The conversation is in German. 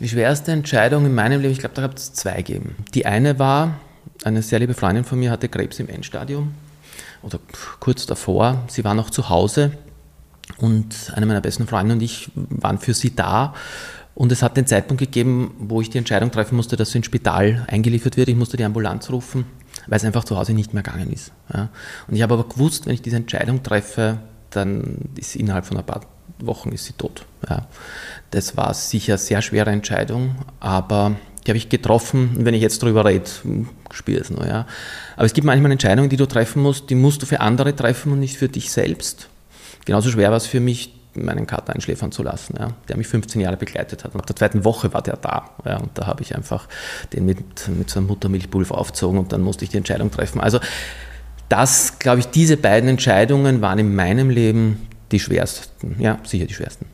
Die schwerste Entscheidung in meinem Leben, ich glaube, da gab es zwei gegeben. Die eine war, eine sehr liebe Freundin von mir hatte Krebs im Endstadium oder kurz davor. Sie war noch zu Hause und eine meiner besten Freunde und ich waren für sie da. Und es hat den Zeitpunkt gegeben, wo ich die Entscheidung treffen musste, dass sie ins Spital eingeliefert wird. Ich musste die Ambulanz rufen, weil es einfach zu Hause nicht mehr gegangen ist. Ja. Und ich habe aber gewusst, wenn ich diese Entscheidung treffe, dann ist sie innerhalb von ein paar Wochen ist sie tot. Ja. Das war sicher eine sehr schwere Entscheidung, aber die habe ich getroffen. Und wenn ich jetzt darüber rede, spüre es nur. Ja. Aber es gibt manchmal Entscheidungen, die du treffen musst, die musst du für andere treffen und nicht für dich selbst. Genauso schwer war es für mich, meinen Kater einschläfern zu lassen, ja, der mich 15 Jahre begleitet hat. Und ab der zweiten Woche war der da. Ja, und da habe ich einfach den mit so einem Muttermilchpulver aufgezogen und dann musste ich die Entscheidung treffen. Also das, glaube ich, diese beiden Entscheidungen waren in meinem Leben die schwersten. Ja, sicher die schwersten.